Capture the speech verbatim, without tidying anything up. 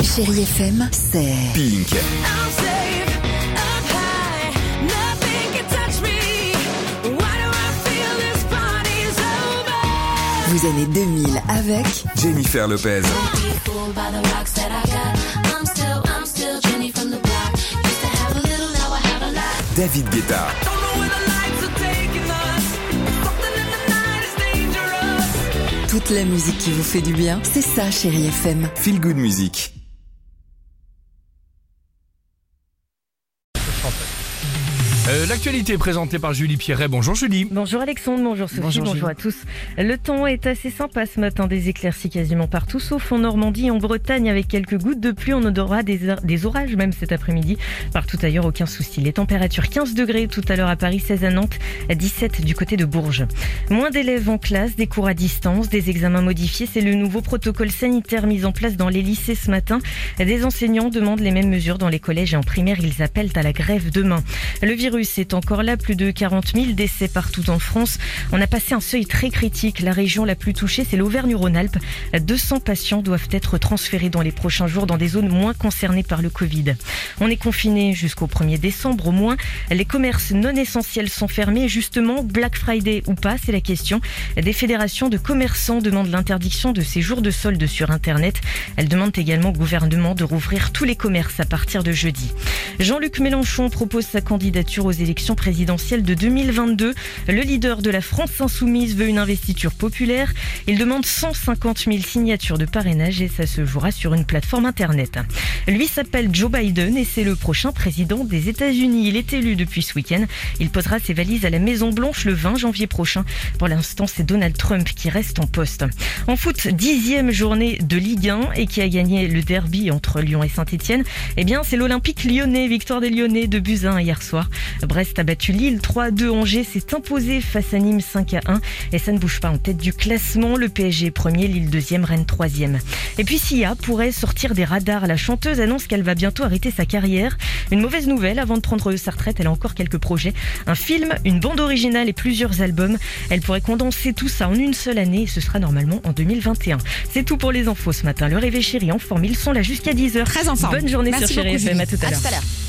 Chérie F M, c'est Pink. vous années deux mille avec Jennifer Lopez. David Guetta. toute la musique qui vous fait du bien. C'est ça, Chérie F M. Feel Good Music. Euh, l'actualité est présentée par Julie Pierret. Bonjour Julie. Bonjour Alexandre, bonjour Sophie, bonjour, bonjour à tous. Le temps est assez sympa ce matin, des éclaircies quasiment partout, sauf en Normandie et en Bretagne avec quelques gouttes de pluie. On aura des, des orages même cet après-midi. Partout ailleurs, aucun souci. Les températures quinze degrés tout à l'heure à Paris, seize à Nantes, dix-sept du côté de Bourges. Moins d'élèves en classe, des cours à distance, des examens modifiés. C'est le nouveau protocole sanitaire mis en place dans les lycées ce matin. Des enseignants demandent les mêmes mesures dans les collèges et en primaire. Ils appellent à la grève demain. Le virus est encore là, plus de quarante mille décès partout en France. On a passé un seuil très critique. La région la plus touchée, c'est l'Auvergne-Rhône-Alpes. deux cents patients doivent être transférés dans les prochains jours dans des zones moins concernées par le Covid. On est confiné jusqu'au premier décembre au moins. Les commerces non essentiels sont fermés. Justement, Black Friday ou pas, c'est la question. Des fédérations de commerçants demandent l'interdiction de ces jours de soldes sur Internet. Elles demandent également au gouvernement de rouvrir tous les commerces à partir de jeudi. Jean-Luc Mélenchon propose sa candidature aux élections présidentielles de deux mille vingt-deux. Le leader de la France insoumise veut une investiture populaire. Il demande cent cinquante mille signatures de parrainage et ça se jouera sur une plateforme internet. Lui s'appelle Joe Biden et c'est le prochain président des États-Unis. Il est élu depuis ce week-end. Il posera ses valises à la Maison-Blanche le vingt janvier prochain. Pour l'instant, c'est Donald Trump qui reste en poste. En foot, dixième journée de Ligue un et qui a gagné le derby entre Lyon et Saint-Etienne. Eh bien, c'est l'Olympique lyonnais. Victoire des Lyonnais de buts à un hier soir. Brest a battu Lille trois à deux. Angers s'est imposé face à Nîmes cinq à un. Et ça ne bouge pas en tête du classement. Le P S G premier, Lille deuxième, Rennes troisième. Et puis Sia pourrait sortir des radars. La chanteuse annonce qu'elle va bientôt arrêter sa carrière. Une mauvaise nouvelle, avant de prendre sa retraite, elle a encore quelques projets. Un film, une bande originale et plusieurs albums. Elle pourrait condenser tout ça en une seule année et ce sera normalement en deux mille vingt et un. C'est tout pour les infos ce matin. Le réveil chéri en forme, ils sont là jusqu'à dix heures. Très en forme. Bonne journée Merci sur Chérie F M, à tout à l'heure.